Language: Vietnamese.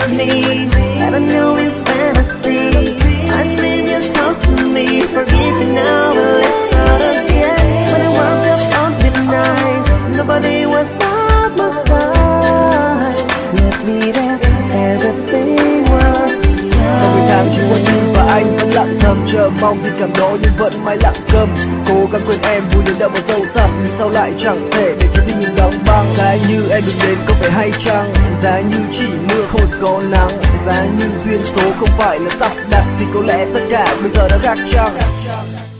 with me. And I know it's fantasy. I need you talk to me. Forgive me now, but let's start again. When I woke up on midnight, nobody was by my side. Left me there, everything was fine. Sau 10 tháng chỉ có chị và anh vẫn lặng thầm chờ mong tình cảm đó nhưng vẫn mãi lặng câm. Cố gắng quên em vui đến đậm vào sâu sắc nhưng sao lại chẳng thể để cho tim mình đóng băng. Giá như em đừng đến có phải hay chăng? Giá như chỉ mưa không có nắng. Giá như duyên số không phải là sắp đặt thì có lẽ tất cả bây giờ đã khác chăng?